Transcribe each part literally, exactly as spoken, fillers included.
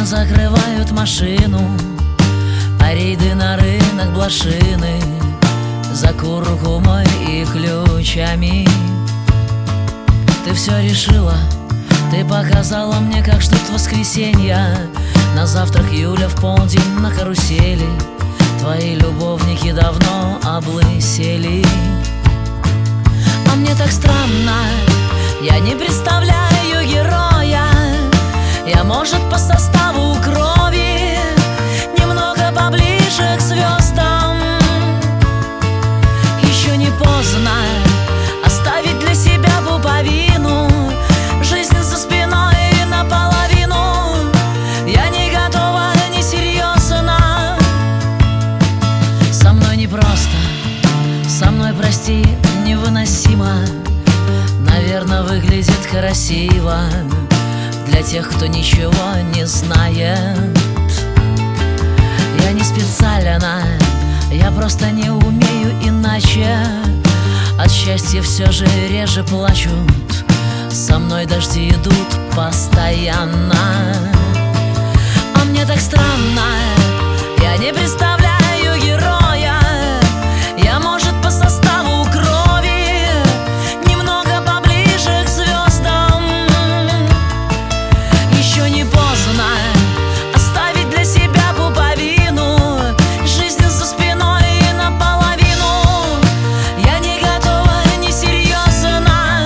закрывают машину, а рейды на рынок блошины за куркумой и ключами. Ты все решила, ты показала мне, как ждут воскресенья. На завтрак Юля в полдень на карусели. Твои любовники давно облысели. А мне так странно, я не представляю героя. Я, может, по составу крови немного поближе к звездам. Еще не поздно оставить для себя пуповину, жизнь за спиной наполовину. Я не готова, не серьезно. Со мной непросто, со мной, прости, невыносимо. Наверное, выглядит красиво для тех, кто ничего не знает. Я не специально, я просто не умею иначе. От счастья все же реже плачут, со мной дожди идут постоянно. А мне так странно, я не представляю героя. Я, может, по составу крови немного поближе к звездам. Еще не поздно оставить для себя пуповину, жизнь за спиной наполовину. Я не готова, не серьезно.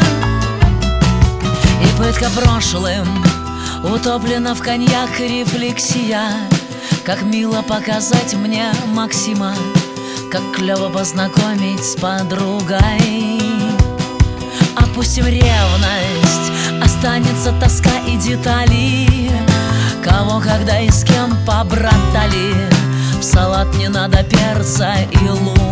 И пытка прошлым утоплена в коньяк рефлексия. Как мило показать мне Максима, как клево познакомить с подругой. Опустим ревность, останется тоска и детали. Кого, когда и с кем побратали. В салат не надо перца и лука.